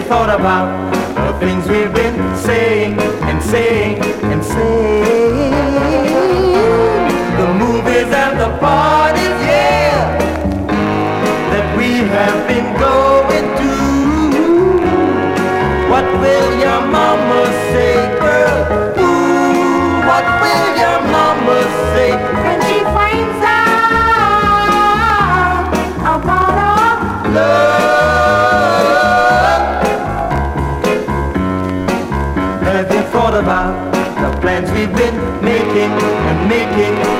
thought about the things we've been saying and saying and saying? The movies and the parties, yeah, that we have been going to. What will your mama say, girl? Ooh, what will your mama say when she finds out about our love? Have you thought about the plans we've been making and making